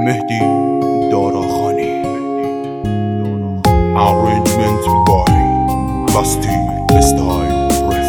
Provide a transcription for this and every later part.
مهدی داراخانی. Arrangement by Basti Style Ref.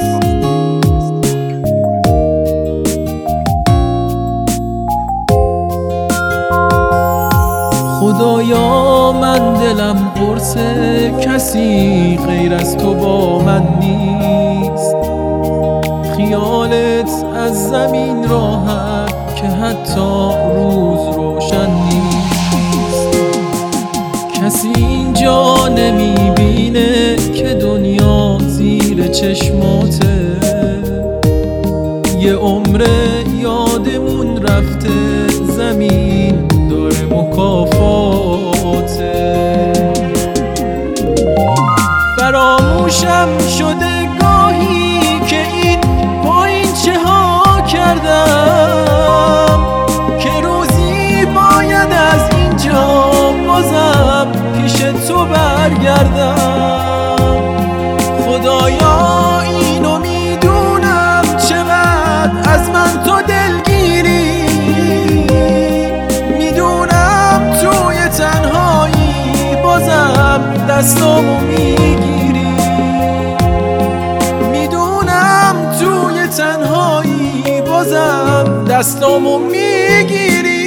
خدایا من دلم قرص کسی غیر از تو با من نیست. خیالت از زمین راحت که حتی روز روشن نیست. کسی اینجا نمیبینه که دنیا زیر چشماته. یه عمر یادمون رفته، زمین داره مکافاته. فراموشم شده گاهی که این پایین چه ها کردم، که روزی باید از اینجا بازم پیش تو برگردم. خدایا اینو میدونم چقدر از من تو دلگیری، میدونم توی تنهایی بازم دستامو میگیری، میدونم توی تنهایی بازم دستامو میگیری.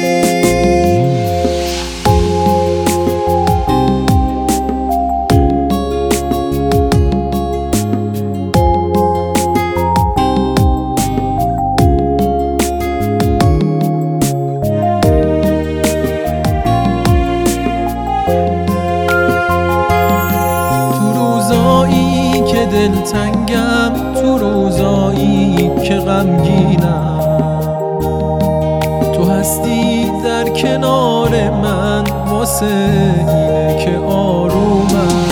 دلتنگم، تو روزایی که غمگینم، تو هستی در کنار من، واسه اینه که آرومم.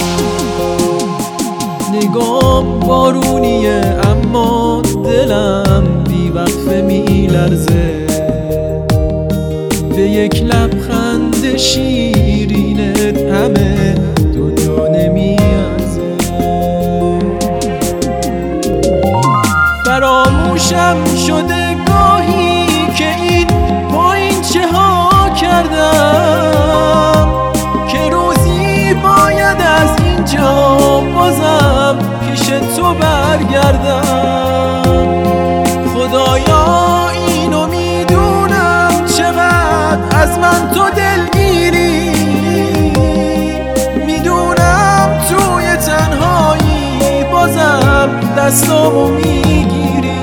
نگام بارونیه اما دلم بیوقفه میلرزه، به یک لبخند شیرینت همه دنیا نمیارزه. فراموشم شده گاهی که این پایین چه ها کردم، که روزی باید از اینجا بازم پیش تو برگردم. خدایا اینو میدونم چقدر از من تو دلگیری، میدونم توی تنهایی بازم دستامو میگیری،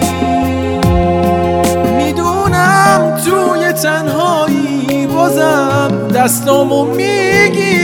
میدونم توی تنهایی بازم دستامو میگیری.